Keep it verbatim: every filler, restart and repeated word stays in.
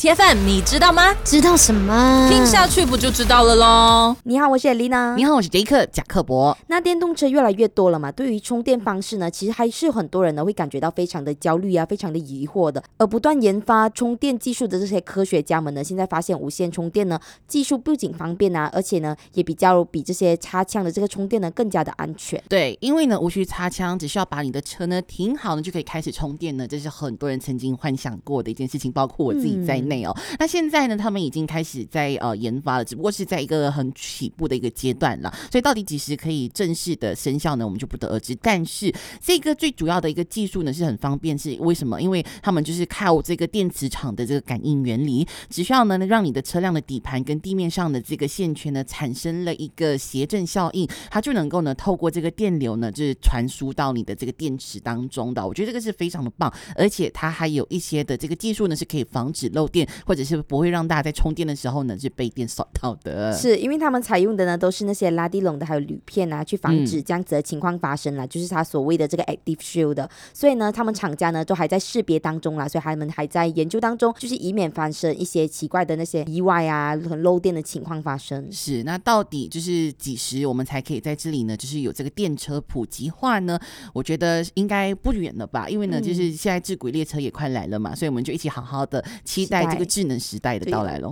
T F M 你知道吗？ 知道什么？ 听下去不就知道了咯。 你好，我是 Elena。 你好，我是杰克贾克伯。 那电动车越来越多了嘛，对于充电方式呢，其实还是很多人呢会感觉到非常的焦虑啊，非常的疑惑的。而不断研发充电技术的这些科学家们呢，现在发现无线充电呢技术不仅方便啊，而且呢也比较比这些插枪的这个充电呢更加的安全。 对，因为呢无需插枪，只需要把你的车呢停好呢就可以开始充电呢，这是很多人曾经幻想过的一件事情，包括我自己在内哦。嗯、那现在呢，他们已经开始在呃研发了，只不过是在一个很起步的一个阶段了，所以到底几时可以正式的生效呢，我们就不得而知。但是这个最主要的一个技术呢是很方便，是为什么？因为他们就是靠这个电磁场的这个感应原理，只需要呢让你的车辆的底盘跟地面上的这个线圈呢产生了一个谐振效应，它就能够呢透过这个电流呢就是传输到你的这个电池当中的。我觉得这个是非常的棒，而且它还有一些的这个技术呢是可以防止漏电，或者是不会让大家在充电的时候呢是被电扫到的。 是因为他们采用的呢都是那些拉地笼的还有铝片啊，去防止这样子的情况发生啦、嗯、就是它所谓的这个 Active Shield 的。所以呢他们厂家呢都还在识别当中啦，所以他们还在研究当中，就是以免发生一些奇怪的那些意外啊很漏电的情况发生。 是，那到底就是几时我们才可以在这里呢就是有这个电车普及化呢？我觉得应该不远了吧，因为呢、嗯、就是现在智轨列车也快来了嘛，所以我们就一起好好的期待这个智能时代的到来咯。